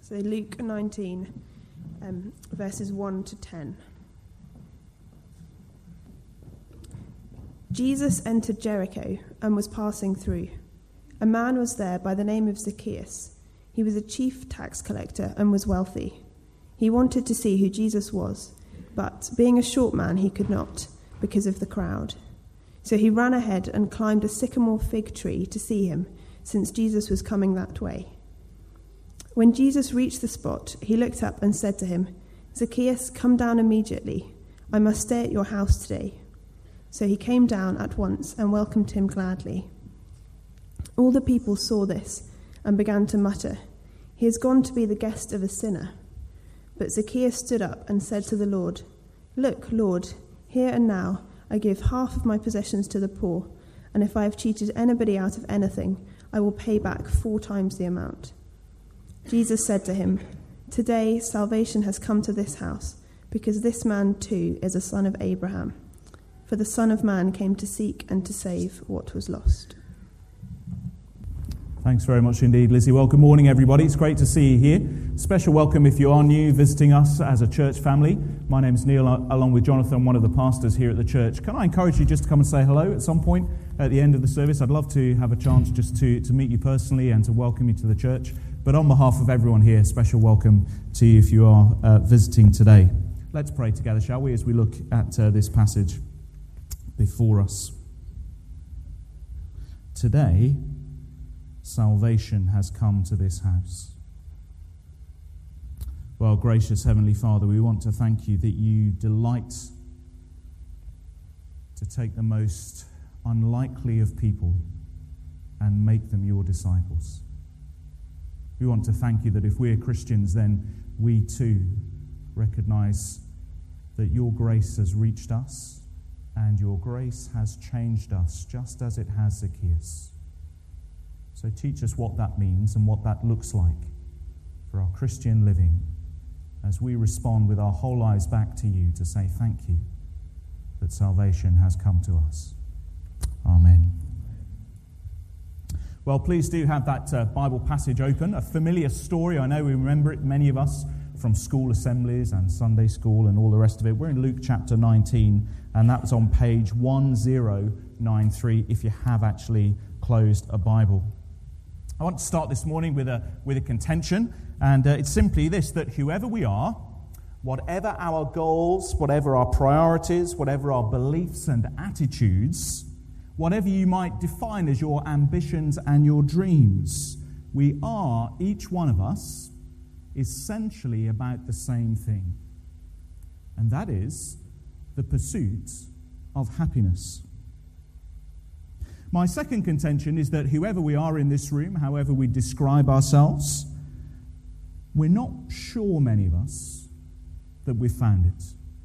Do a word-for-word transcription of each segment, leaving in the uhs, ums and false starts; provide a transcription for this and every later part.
So Luke nineteen, um, verses one to ten. Jesus entered Jericho and was passing through. A man was there by the name of Zacchaeus. He was a chief tax collector and was wealthy. He wanted to see who Jesus was, but being a short man, he could not, because of the crowd. So he ran ahead and climbed a sycamore fig tree to see him, since Jesus was coming that way. When Jesus reached the spot, he looked up and said to him, "Zacchaeus, come down immediately. I must stay at your house today." So he came down at once and welcomed him gladly. All the people saw this and began to mutter, "He has gone to be the guest of a sinner." But Zacchaeus stood up and said to the Lord, "Look, Lord, here and now I give half of my possessions to the poor, and if I have cheated anybody out of anything, I will pay back four times the amount." Jesus said to him, "Today salvation has come to this house, because this man too is a son of Abraham. For the Son of Man came to seek and to save what was lost." Thanks very much indeed, Lizzie. Well, good morning, everybody. It's great to see you here. Special welcome if you are new visiting us as a church family. My name's Neil, along with Jonathan, one of the pastors here at the church. Can I encourage you just to come and say hello at some point at the end of the service? I'd love to have a chance just to, to meet you personally and to welcome you to the church. But on behalf of everyone here, special welcome to you if you are uh, visiting today. Let's pray together, shall we, as we look at uh, this passage before us. Today, salvation has come to this house. Well, gracious Heavenly Father, we want to thank you that you delight to take the most unlikely of people and make them your disciples. We want to thank you that if we're Christians, then we too recognize that your grace has reached us and your grace has changed us just as it has Zacchaeus. So teach us what that means and what that looks like for our Christian living as we respond with our whole lives back to you to say thank you that salvation has come to us. Amen. Well, please do have that uh, Bible passage open. A familiar story. I know we remember it, many of us, from school assemblies and Sunday school and all the rest of it. We're in Luke chapter nineteen, and that's on page one zero nine three if you have actually closed a Bible. I want to start this morning with a with a contention, and uh, it's simply this, that whoever we are, whatever our goals, whatever our priorities, whatever our beliefs and attitudes, whatever you might define as your ambitions and your dreams, we are, each one of us, essentially about the same thing, and that is the pursuit of happiness. My second contention is that whoever we are in this room, however we describe ourselves, we're not sure, many of us, that we've found it.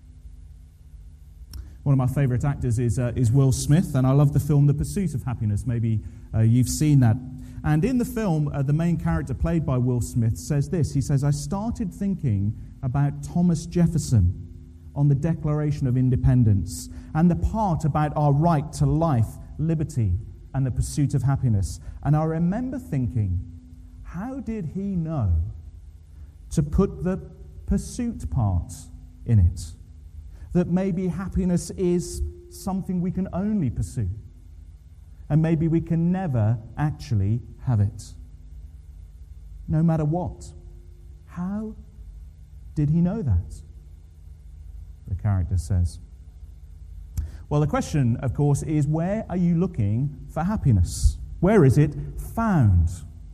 One of my favourite actors is uh, is Will Smith, and I love the film The Pursuit of Happiness. Maybe uh, you've seen that. And in the film, uh, the main character played by Will Smith says this. He says, "I started thinking about Thomas Jefferson on the Declaration of Independence and the part about our right to life, liberty, and the pursuit of happiness. And I remember thinking, how did he know to put the pursuit part in it? That maybe happiness is something we can only pursue, and maybe we can never actually have it, no matter what. How did he know that?" The character says. Well, the question, of course, is where are you looking for happiness? Where is it found?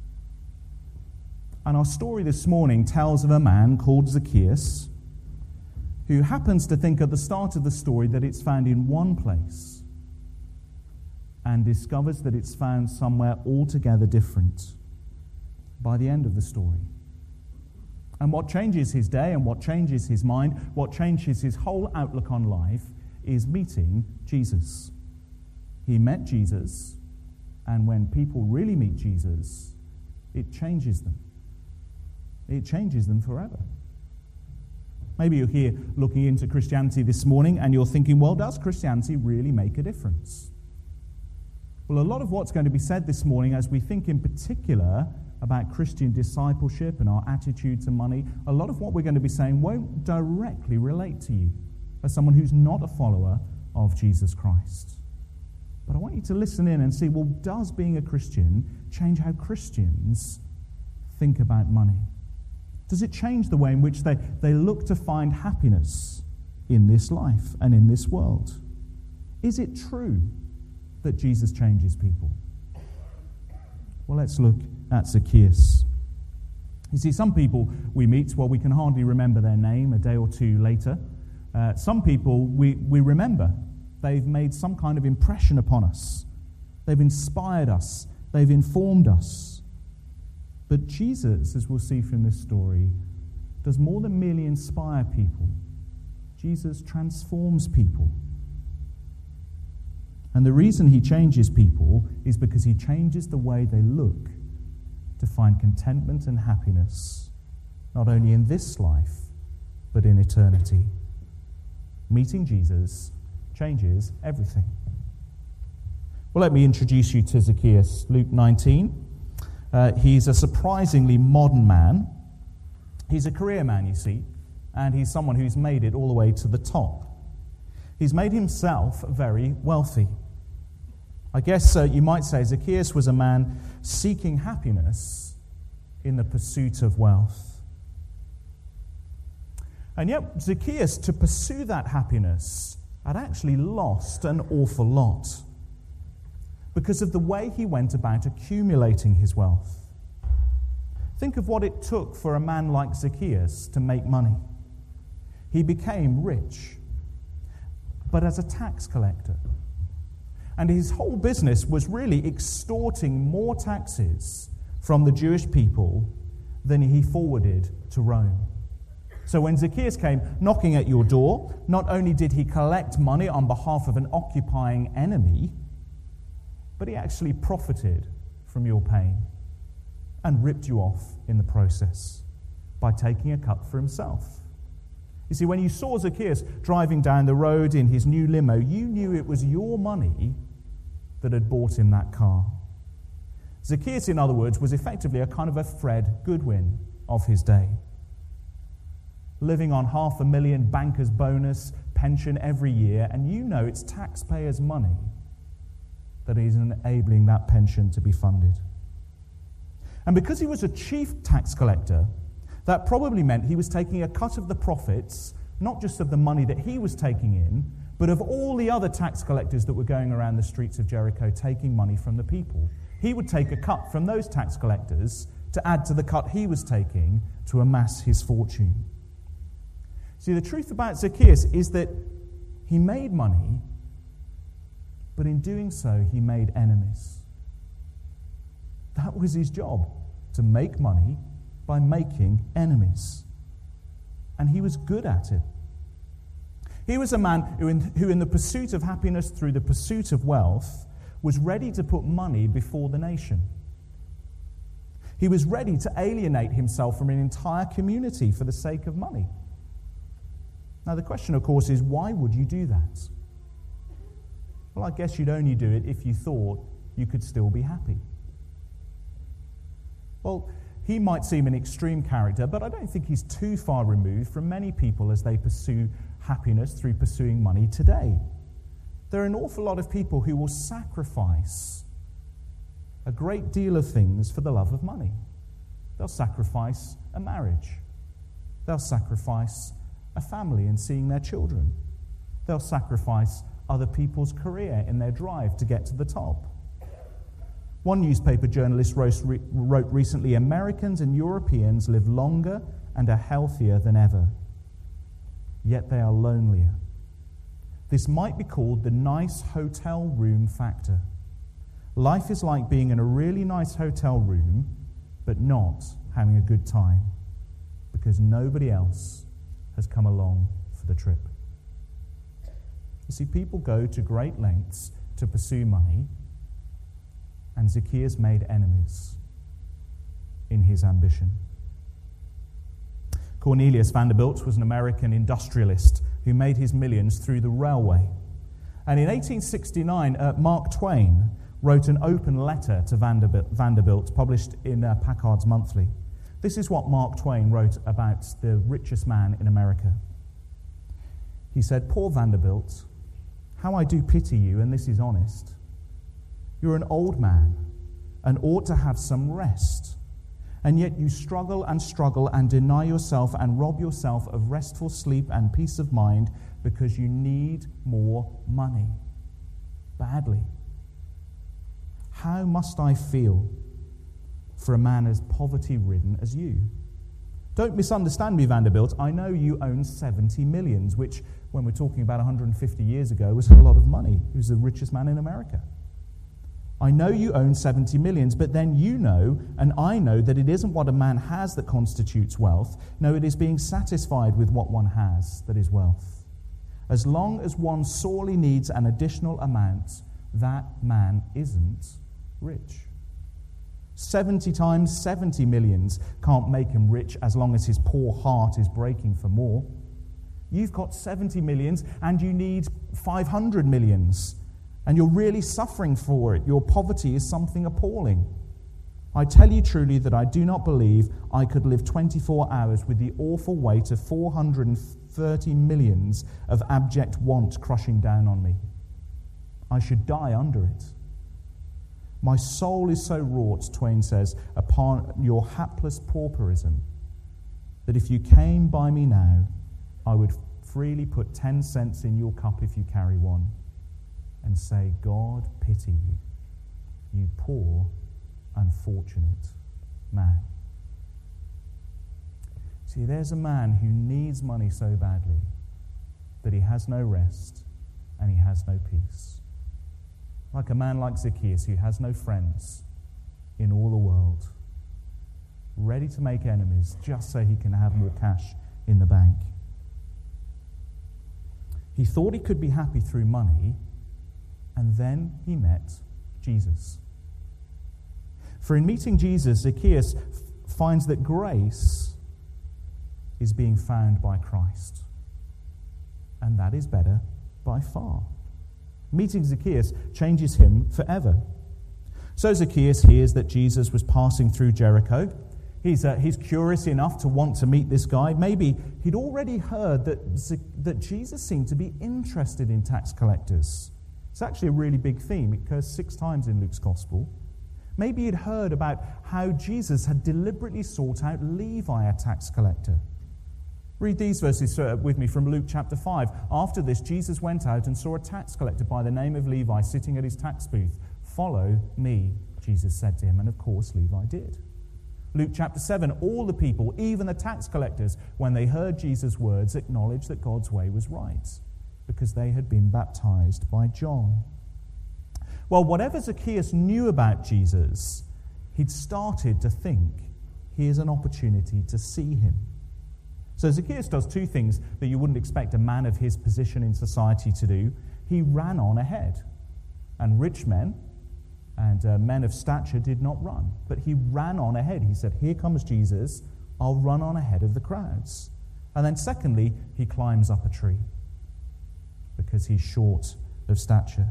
And our story this morning tells of a man called Zacchaeus who happens to think at the start of the story that it's found in one place and discovers that it's found somewhere altogether different by the end of the story. And what changes his day and what changes his mind, what changes his whole outlook on life, is meeting Jesus. He met Jesus, and when people really meet Jesus, it changes them. It changes them forever. Maybe you're here looking into Christianity this morning and you're thinking, well, does Christianity really make a difference? Well, a lot of what's going to be said this morning, as we think in particular about Christian discipleship and our attitude to money, a lot of what we're going to be saying won't directly relate to you as someone who's not a follower of Jesus Christ. But I want you to listen in and see, well, does being a Christian change how Christians think about money? Does it change the way in which they, they look to find happiness in this life and in this world? Is it true that Jesus changes people? Well, let's look at Zacchaeus. You see, some people we meet, well, we can hardly remember their name a day or two later. Uh, some people we, we remember. They've made some kind of impression upon us. They've inspired us. They've informed us. But Jesus, as we'll see from this story, does more than merely inspire people. Jesus transforms people. And the reason he changes people is because he changes the way they look to find contentment and happiness, not only in this life, but in eternity. Meeting Jesus changes everything. Well, let me introduce you to Zacchaeus, Luke nineteen. Uh, he's a surprisingly modern man. He's a career man, you see, and he's someone who's made it all the way to the top. He's made himself very wealthy. I guess uh, you might say Zacchaeus was a man seeking happiness in the pursuit of wealth. And yet, Zacchaeus, to pursue that happiness, had actually lost an awful lot because of the way he went about accumulating his wealth. Think of what it took for a man like Zacchaeus to make money. He became rich, but as a tax collector. And his whole business was really extorting more taxes from the Jewish people than he forwarded to Rome. So when Zacchaeus came knocking at your door, not only did he collect money on behalf of an occupying enemy, but he actually profited from your pain and ripped you off in the process by taking a cut for himself. You see, when you saw Zacchaeus driving down the road in his new limo, you knew it was your money that had bought him that car. Zacchaeus, in other words, was effectively a kind of a Fred Goodwin of his day, living on half a million banker's bonus pension every year, and you know it's taxpayers' money that is enabling that pension to be funded. And because he was a chief tax collector, that probably meant he was taking a cut of the profits, not just of the money that he was taking in, but of all the other tax collectors that were going around the streets of Jericho taking money from the people. He would take a cut from those tax collectors to add to the cut he was taking to amass his fortune. See, the truth about Zacchaeus is that he made money, but in doing so, he made enemies. That was his job, to make money by making enemies. And he was good at it. He was a man who in, who, in the pursuit of happiness through the pursuit of wealth, was ready to put money before the nation. He was ready to alienate himself from an entire community for the sake of money. Now, the question, of course, is why would you do that? Well, I guess you'd only do it if you thought you could still be happy. Well, he might seem an extreme character, but I don't think he's too far removed from many people as they pursue happiness through pursuing money today. There are an awful lot of people who will sacrifice a great deal of things for the love of money. They'll sacrifice a marriage. They'll sacrifice a family and seeing their children. They'll sacrifice other people's career in their drive to get to the top. One newspaper journalist wrote recently, Americans and Europeans live longer and are healthier than ever, yet they are lonelier. This might be called the nice hotel room factor. Life is like being in a really nice hotel room, but not having a good time, because nobody else has come along for the trip. You see, people go to great lengths to pursue money, and Zacchaeus made enemies in his ambition. Cornelius Vanderbilt was an American industrialist who made his millions through the railway. And in eighteen sixty-nine, uh, Mark Twain wrote an open letter to Vanderbilt, Vanderbilt published in uh, Packard's Monthly. This is what Mark Twain wrote about the richest man in America. He said, "Poor Vanderbilt, how I do pity you, and this is honest. You're an old man and ought to have some rest. And yet you struggle and struggle and deny yourself and rob yourself of restful sleep and peace of mind because you need more money. Badly. How must I feel for a man as poverty-ridden as you? Don't misunderstand me, Vanderbilt. I know you own seventy millions, which, when we're talking about one hundred fifty years ago, was a lot of money. He was the richest man in America. I know you own seventy millions, but then you know, and I know, that it isn't what a man has that constitutes wealth. No, it is being satisfied with what one has that is wealth. As long as one sorely needs an additional amount, that man isn't rich. seventy times seventy millions can't make him rich as long as his poor heart is breaking for more. You've got seventy millions and you need five hundred millions. And you're really suffering for it. Your poverty is something appalling. I tell you truly that I do not believe I could live twenty-four hours with the awful weight of four hundred thirty millions of abject want crushing down on me. I should die under it. My soul is so wrought, Twain says, upon your hapless pauperism, that if you came by me now, I would freely put ten cents in your cup if you carry one, and say, God pity you, you poor, unfortunate man. See, there's a man who needs money so badly that he has no rest and he has no peace. Like a man like Zacchaeus who has no friends in all the world, ready to make enemies just so he can have more cash in the bank. He thought he could be happy through money, and then he met Jesus. For in meeting Jesus, Zacchaeus f- finds that grace is being found by Christ. And that is better by far. Meeting Zacchaeus changes him forever. So Zacchaeus hears that Jesus was passing through Jericho. He's, uh, he's curious enough to want to meet this guy. Maybe he'd already heard that, Z- that Jesus seemed to be interested in tax collectors. It's actually a really big theme. It occurs six times in Luke's Gospel. Maybe he'd heard about how Jesus had deliberately sought out Levi, a tax collector. Read these verses with me from Luke chapter five. After this, Jesus went out and saw a tax collector by the name of Levi sitting at his tax booth. Follow me, Jesus said to him, and of course Levi did. Luke chapter seven, all the people, even the tax collectors, when they heard Jesus' words, acknowledged that God's way was right, because they had been baptized by John. Well, whatever Zacchaeus knew about Jesus, he'd started to think, here's an opportunity to see him. So Zacchaeus does two things that you wouldn't expect a man of his position in society to do. He ran on ahead. And rich men and uh, men of stature did not run, but he ran on ahead. He said, here comes Jesus, I'll run on ahead of the crowds. And then secondly, he climbs up a tree, because he's short of stature.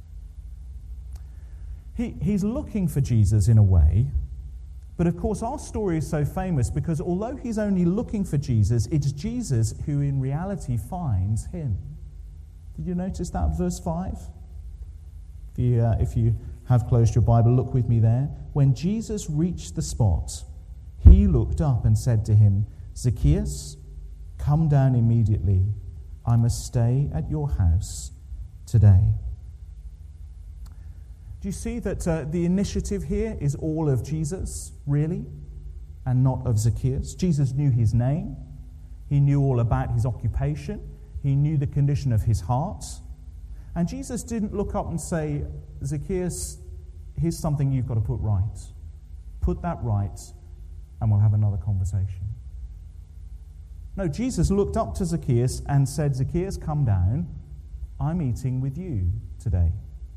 He, he's looking for Jesus in a way, but of course our story is so famous because although he's only looking for Jesus, it's Jesus who in reality finds him. Did you notice that, verse five? If you, uh, if you have closed your Bible, look with me there. When Jesus reached the spot, he looked up and said to him, Zacchaeus, come down immediately. I must stay at your house today. Do you see that uh, the initiative here is all of Jesus, really, and not of Zacchaeus? Jesus knew his name. He knew all about his occupation. He knew the condition of his heart. And Jesus didn't look up and say, Zacchaeus, here's something you've got to put right. Put that right, and we'll have another conversation. No, Jesus looked up to Zacchaeus and said, Zacchaeus, come down. I'm eating with you today.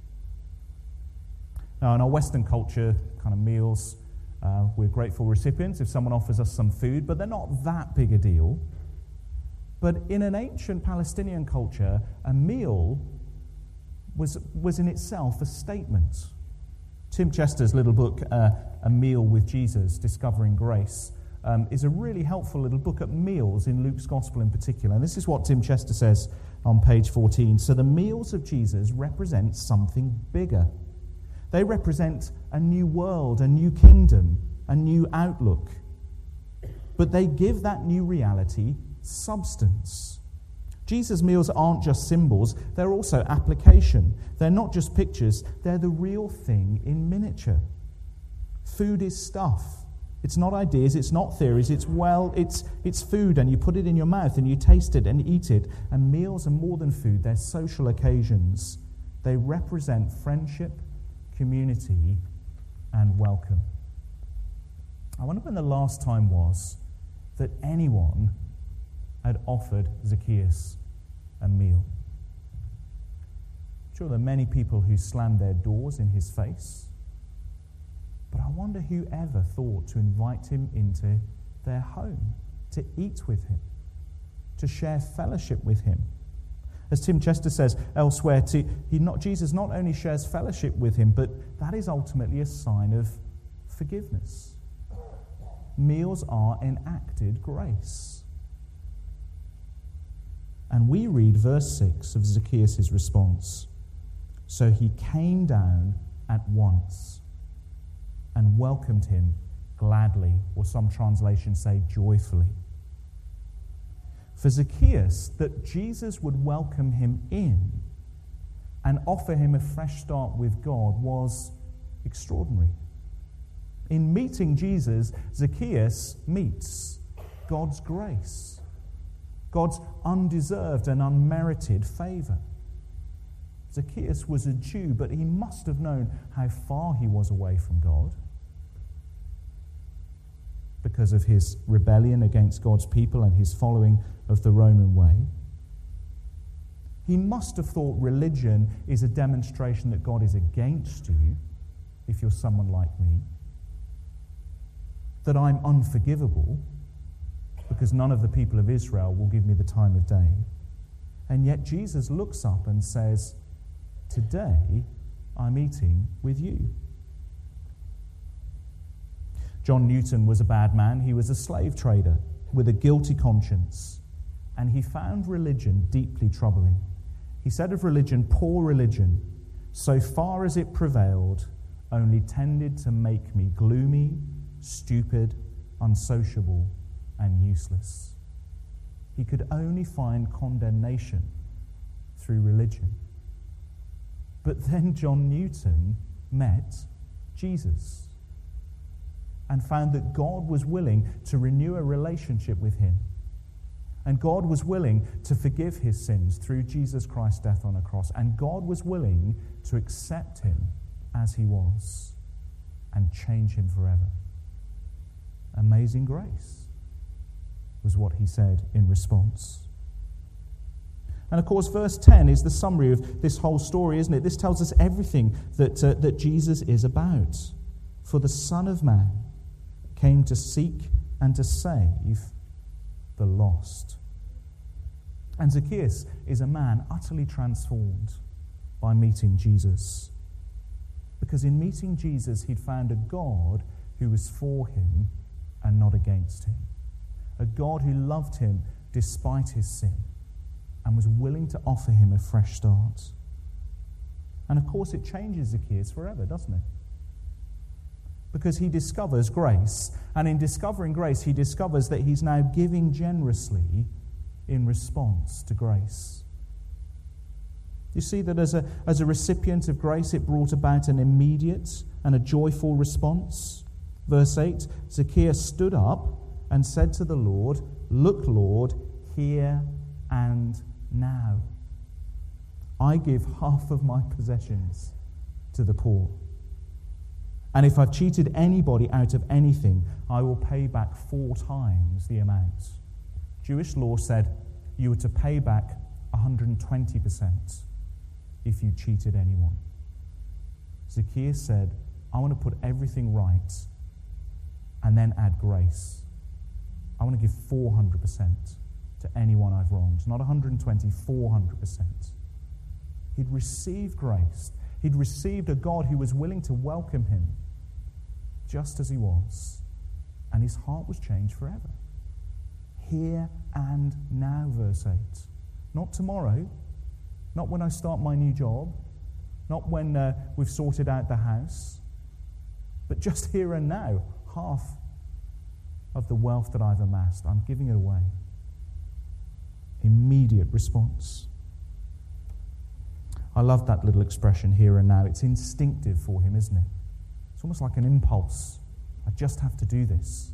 Now, in our Western culture, kind of meals, uh, we're grateful recipients if someone offers us some food, but they're not that big a deal. But in an ancient Palestinian culture, a meal was, was in itself a statement. Tim Chester's little book, uh, A Meal with Jesus, Discovering Grace, um, is a really helpful little book at meals in Luke's Gospel in particular. And this is what Tim Chester says on page fourteen. So the meals of Jesus represent something bigger. They represent a new world, a new kingdom, a new outlook. But they give that new reality substance. Jesus' meals aren't just symbols, they're also application. They're not just pictures, they're the real thing in miniature. Food is stuff. It's not ideas, it's not theories, it's well, it's it's food, and you put it in your mouth and you taste it and eat it. And meals are more than food, they're social occasions. They represent friendship, community, and welcome. I wonder when the last time was that anyone had offered Zacchaeus a meal. Sure, there are many people who slammed their doors in his face, but I wonder who ever thought to invite him into their home, to eat with him, to share fellowship with him. As Tim Chester says elsewhere, to, he not, Jesus not only shares fellowship with him, but that is ultimately a sign of forgiveness. Meals are enacted grace. And we read verse six of Zacchaeus' response. So he came down at once and welcomed him gladly, or some translations say joyfully. For Zacchaeus, that Jesus would welcome him in and offer him a fresh start with God was extraordinary. In meeting Jesus, Zacchaeus meets God's grace, God's undeserved and unmerited favor. Zacchaeus was a Jew, but he must have known how far he was away from God because of his rebellion against God's people and his following of the Roman way. He must have thought religion is a demonstration that God is against you, if you're someone like me, that I'm unforgivable because none of the people of Israel will give me the time of day. And yet Jesus looks up and says, today I'm eating with you. John Newton was a bad man. He was a slave trader with a guilty conscience, and he found religion deeply troubling. He said of religion, poor religion, so far as it prevailed, only tended to make me gloomy, stupid, unsociable, and useless. He could only find condemnation through religion. But then John Newton met Jesus and found that God was willing to renew a relationship with him. And God was willing to forgive his sins through Jesus Christ's death on a cross. And God was willing to accept him as he was and change him forever. Amazing grace was what he said in response. And of course, verse ten is the summary of this whole story, isn't it? This tells us everything that, uh, that Jesus is about. For the Son of Man came to seek and to save the lost. And Zacchaeus is a man utterly transformed by meeting Jesus. Because in meeting Jesus, he'd found a God who was for him and not against him. A God who loved him despite his sin and was willing to offer him a fresh start. And of course it changes Zacchaeus forever, doesn't it? Because he discovers grace, and in discovering grace he discovers that he's now giving generously in response to grace. You see that as a, as a recipient of grace it brought about an immediate and a joyful response. Verse eight, Zacchaeus stood up and said to the Lord, "Look, Lord, here and now. I give half of my possessions to the poor. And if I've cheated anybody out of anything, I will pay back four times the amount." Jewish law said you were to pay back one hundred twenty percent if you cheated anyone. Zacchaeus said, I want to put everything right and then add grace. I want to give four hundred percent to anyone I've wronged. Not one hundred twenty, four hundred percent. He'd received grace. He'd received a God who was willing to welcome him just as he was. And his heart was changed forever. Here and now, verse eight. Not tomorrow, not when I start my new job, not when uh, we've sorted out the house, but just here and now, half of the wealth that I've amassed, I'm giving it away. Immediate response. I love that little expression, here and now. It's instinctive for him, isn't it? It's almost like an impulse. I just have to do this.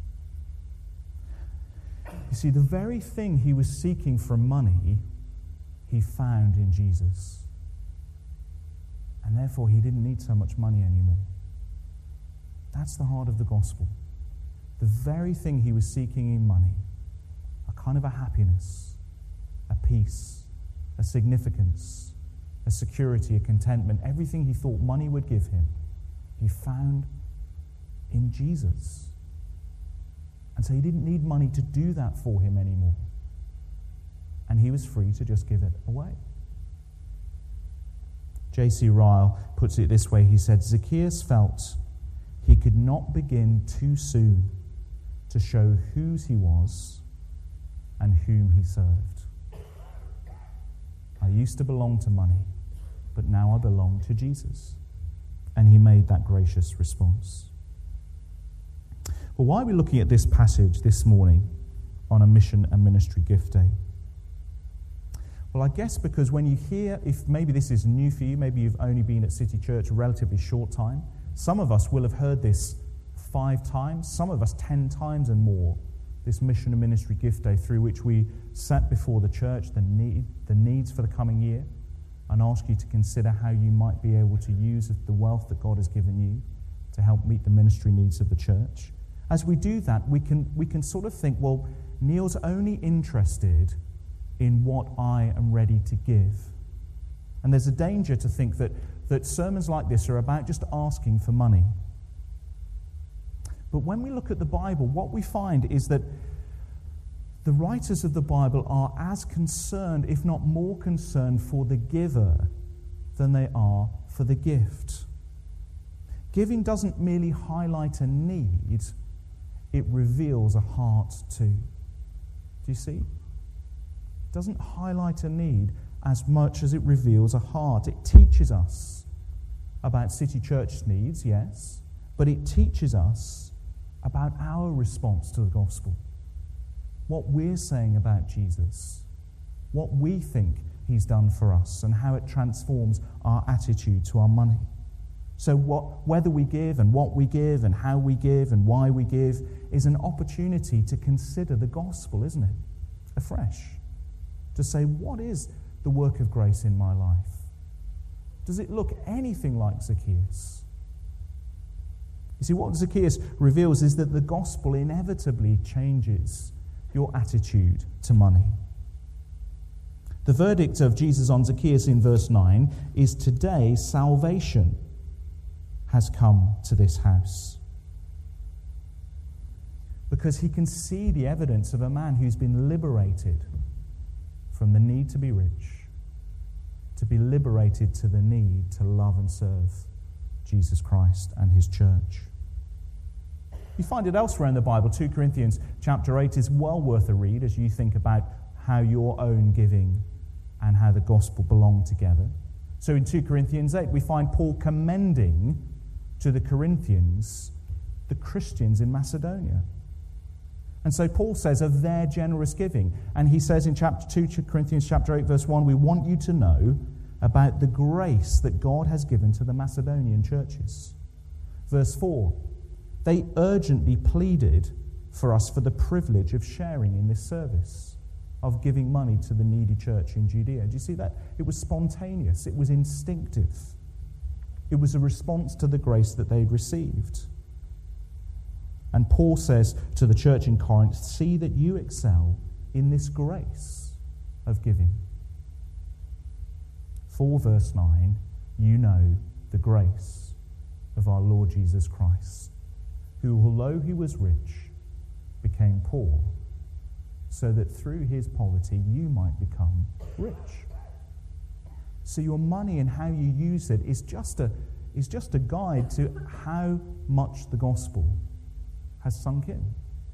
You see, the very thing he was seeking from money, he found in Jesus. And therefore, he didn't need so much money anymore. That's the heart of the gospel. The very thing he was seeking in money, a kind of a happiness, a peace, a significance, a security, a contentment, everything he thought money would give him, he found in Jesus. And so he didn't need money to do that for him anymore. And he was free to just give it away. J C Ryle puts it this way. He said, Zacchaeus felt he could not begin too soon to show whose he was and whom he served. I used to belong to money, but now I belong to Jesus. And he made that gracious response. Well, why are we looking at this passage this morning on a mission and ministry gift day? Well, I guess because when you hear, if maybe this is new for you, maybe you've only been at City Church a relatively short time, some of us will have heard this five times, some of us ten times and more, this mission and ministry gift day through which we set before the church the need, the needs for the coming year and ask you to consider how you might be able to use the wealth that God has given you to help meet the ministry needs of the church. As we do that, we can we can sort of think, well, Neil's only interested in what I am ready to give. And there's a danger to think that, that sermons like this are about just asking for money. But when we look at the Bible, what we find is that the writers of the Bible are as concerned, if not more concerned, for the giver than they are for the gift. Giving doesn't merely highlight a need, it reveals a heart too. Do you see? It doesn't highlight a need as much as it reveals a heart. It teaches us about City Church's needs, yes, but it teaches us about our response to the gospel. What we're saying about Jesus, what we think he's done for us, and how it transforms our attitude to our money. So what, whether we give and what we give and how we give and why we give is an opportunity to consider the gospel, isn't it? Afresh. To say, what is the work of grace in my life? Does it look anything like Zacchaeus? You see, what Zacchaeus reveals is that the gospel inevitably changes your attitude to money. The verdict of Jesus on Zacchaeus in verse nine is, today salvation has come to this house. Because he can see the evidence of a man who's been liberated from the need to be rich, to be liberated to the need to love and serve Jesus Christ and his church. You find it elsewhere in the Bible. Second Corinthians chapter eight is well worth a read as you think about how your own giving and how the gospel belong together. So in Second Corinthians eight, we find Paul commending to the Corinthians the Christians in Macedonia. And so Paul says of their generous giving. And he says in chapter two, Corinthians chapter eight, verse one, we want you to know about the grace that God has given to the Macedonian churches. Verse four, they urgently pleaded for us for the privilege of sharing in this service, of giving money to the needy church in Judea. Do you see that? It was spontaneous. It was instinctive. It was a response to the grace that they'd received. And Paul says to the church in Corinth, see that you excel in this grace of giving. For verse nine, you know the grace of our Lord Jesus Christ, who, although he was rich, became poor, so that through his poverty you might become rich. So your money and how you use it is just a, is just a guide to how much the gospel has sunk in.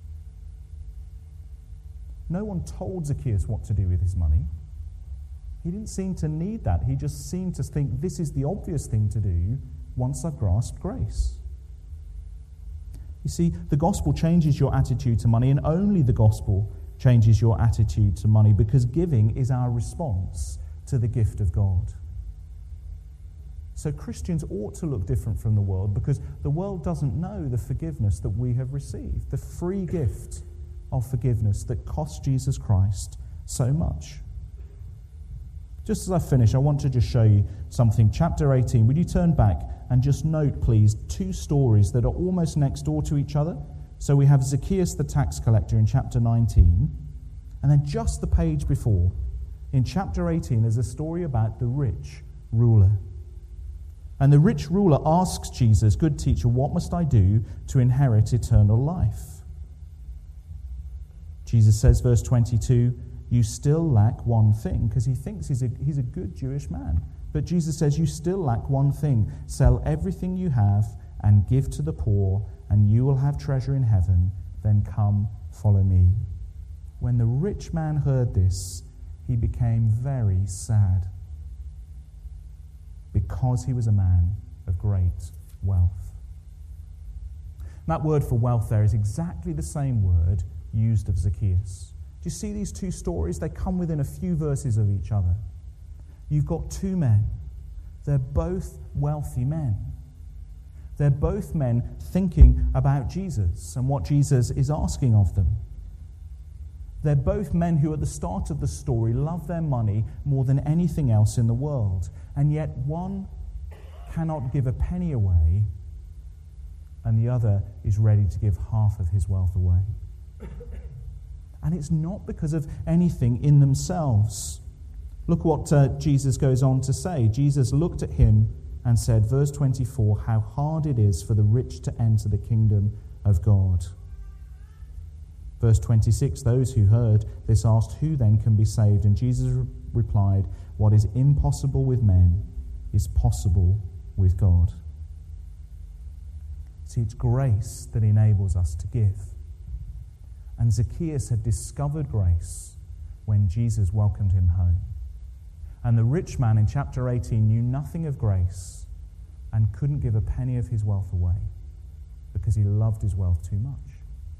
No one told Zacchaeus what to do with his money. He didn't seem to need that. He just seemed to think this is the obvious thing to do once I've grasped grace. You see, the gospel changes your attitude to money, and only the gospel changes your attitude to money, because giving is our response to the gift of God. So Christians ought to look different from the world, because the world doesn't know the forgiveness that we have received, the free gift of forgiveness that cost Jesus Christ so much. Just as I finish, I want to just show you something. Chapter eighteen, would you turn back and just note, please, two stories that are almost next door to each other. So we have Zacchaeus the tax collector in chapter nineteen, and then just the page before, in chapter eighteen, there's a story about the rich ruler. And the rich ruler asks Jesus, "Good teacher, what must I do to inherit eternal life?" Jesus says, verse twenty-two, "You still lack one thing," because he thinks he's a, he's a good Jewish man. But Jesus says, "You still lack one thing. Sell everything you have and give to the poor, and you will have treasure in heaven. Then come, follow me." When the rich man heard this, he became very sad, because he was a man of great wealth. That word for wealth there is exactly the same word used of Zacchaeus. Do you see these two stories? They come within a few verses of each other. You've got two men. They're both wealthy men. They're both men thinking about Jesus and what Jesus is asking of them. They're both men who at the start of the story love their money more than anything else in the world. And yet one cannot give a penny away, and the other is ready to give half of his wealth away. And it's not because of anything in themselves. Look what uh, Jesus goes on to say. Jesus looked at him and said, verse twenty-four, "How hard it is for the rich to enter the kingdom of God." Verse twenty-six, those who heard this asked, "Who then can be saved?" And Jesus re- replied, "What is impossible with men is possible with God." See, it's grace that enables us to give. And Zacchaeus had discovered grace when Jesus welcomed him home. And the rich man in chapter eighteen knew nothing of grace and couldn't give a penny of his wealth away because he loved his wealth too much.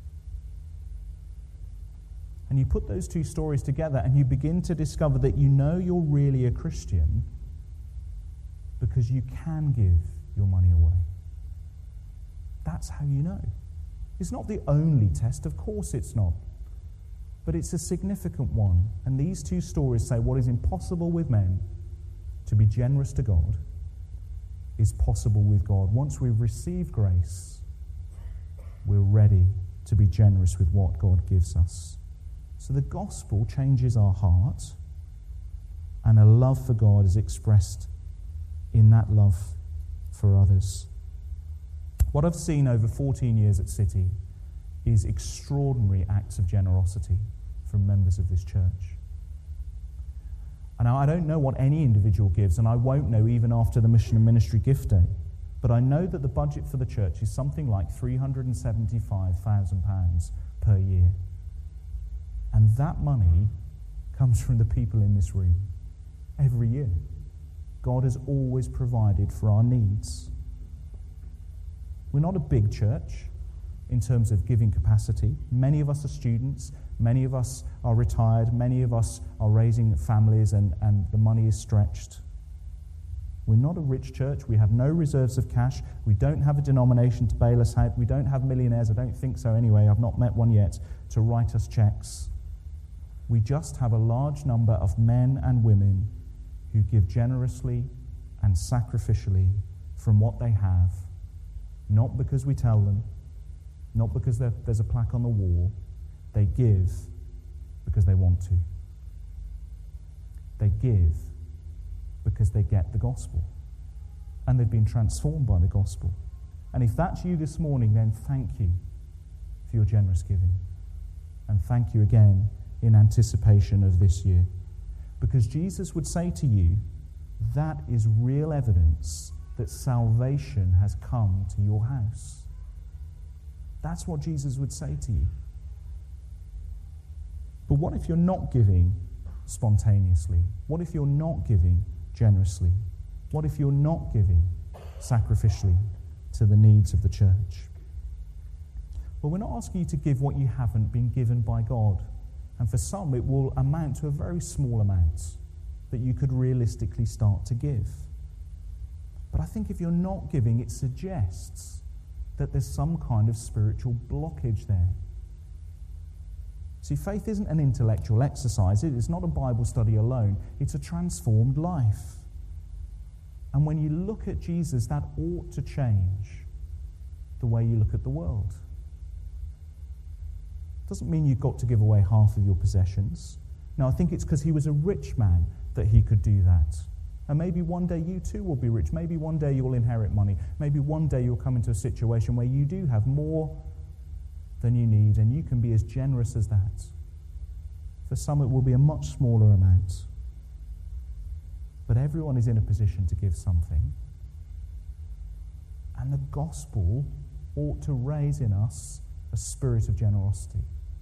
And you put those two stories together and you begin to discover that you know you're really a Christian because you can give your money away. That's how you know. It's not the only test, of course it's not. But it's a significant one. And these two stories say what is impossible with men, to be generous to God, is possible with God. Once we've received grace, we're ready to be generous with what God gives us. So the gospel changes our heart, and a love for God is expressed in that love for others. What I've seen over fourteen years at City is extraordinary acts of generosity from members of this church. And I don't know what any individual gives, and I won't know even after the Mission and Ministry Gift Day. But I know that the budget for the church is something like three hundred seventy-five thousand pounds per year. And that money comes from the people in this room every year. God has always provided for our needs. We're not a big church in terms of giving capacity. Many of us are students. Many of us are retired. Many of us are raising families, and, and the money is stretched. We're not a rich church. We have no reserves of cash. We don't have a denomination to bail us out. We don't have millionaires. I don't think so anyway. I've not met one yet to write us checks. We just have a large number of men and women who give generously and sacrificially from what they have, not because we tell them, not because there's a plaque on the wall. They give because they want to. They give because they get the gospel. And they've been transformed by the gospel. And if that's you this morning, then thank you for your generous giving. And thank you again in anticipation of this year. Because Jesus would say to you, that is real evidence that salvation has come to your house. That's what Jesus would say to you. But what if you're not giving spontaneously? What if you're not giving generously? What if you're not giving sacrificially to the needs of the church? Well, we're not asking you to give what you haven't been given by God. And for some, it will amount to a very small amount that you could realistically start to give. But I think if you're not giving, it suggests that there's some kind of spiritual blockage there. See, faith isn't an intellectual exercise. It is not a Bible study alone. It's a transformed life. And when you look at Jesus, that ought to change the way you look at the world. Doesn't mean you've got to give away half of your possessions. No, I think it's because he was a rich man that he could do that. And maybe one day you too will be rich. Maybe one day you'll inherit money. Maybe one day you'll come into a situation where you do have more than you need, and you can be as generous as that. For some, it will be a much smaller amount. But everyone is in a position to give something. And the gospel ought to raise in us a spirit of generosity.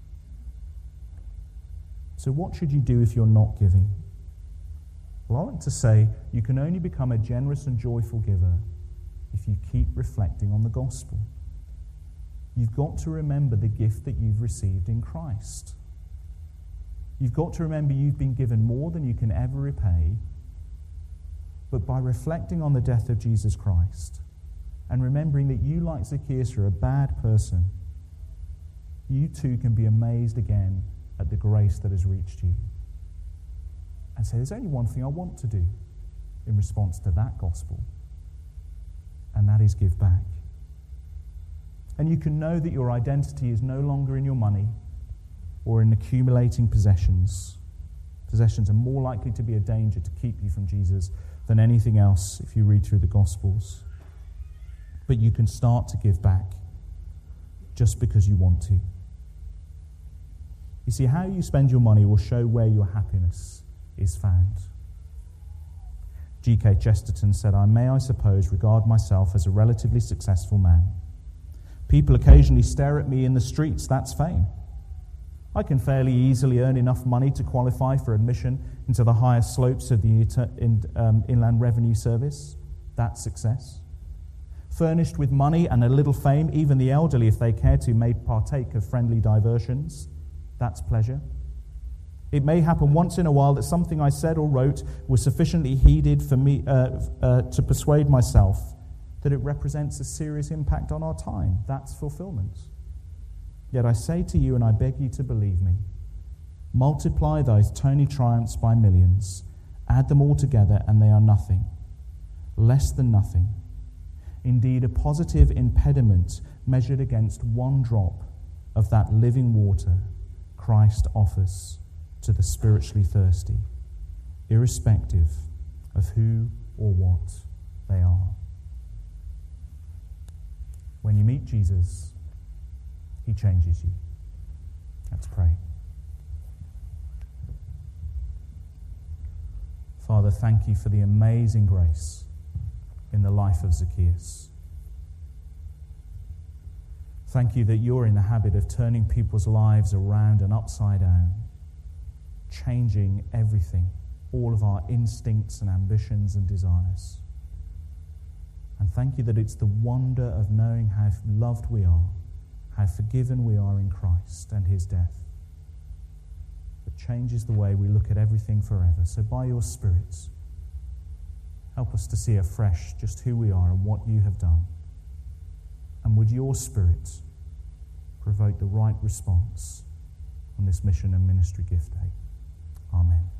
So what should you do if you're not giving? Well, I like to say you can only become a generous and joyful giver if you keep reflecting on the gospel. You've got to remember the gift that you've received in Christ. You've got to remember you've been given more than you can ever repay, but by reflecting on the death of Jesus Christ and remembering that you, like Zacchaeus, are a bad person, you too can be amazed again at the grace that has reached you. And say, there's only one thing I want to do in response to that gospel, and that is give back. And you can know that your identity is no longer in your money or in accumulating possessions. Possessions are more likely to be a danger to keep you from Jesus than anything else if you read through the Gospels. But you can start to give back just because you want to. You see, how you spend your money will show where your happiness is found. G K Chesterton said, I may, I suppose, regard myself as a relatively successful man. People occasionally stare at me in the streets, that's fame. I can fairly easily earn enough money to qualify for admission into the higher slopes of the in, um, Inland Revenue Service, that's success. Furnished with money and a little fame, even the elderly, if they care to, may partake of friendly diversions, that's pleasure. It may happen once in a while that something I said or wrote was sufficiently heeded for me uh, uh, to persuade myself that it represents a serious impact on our time. That's fulfillment. Yet I say to you, and I beg you to believe me, multiply those tiny triumphs by millions, add them all together, and they are nothing, less than nothing. Indeed, a positive impediment measured against one drop of that living water Christ offers to the spiritually thirsty, irrespective of who or what they are. When you meet Jesus, he changes you. Let's pray. Father, thank you for the amazing grace in the life of Zacchaeus. Thank you that you're in the habit of turning people's lives around and upside down, changing everything, all of our instincts and ambitions and desires. And thank you that it's the wonder of knowing how loved we are, how forgiven we are in Christ and his death, that changes the way we look at everything forever. So by your Spirit, help us to see afresh just who we are and what you have done. And would your Spirit provoke the right response on this mission and ministry gift day? Amen.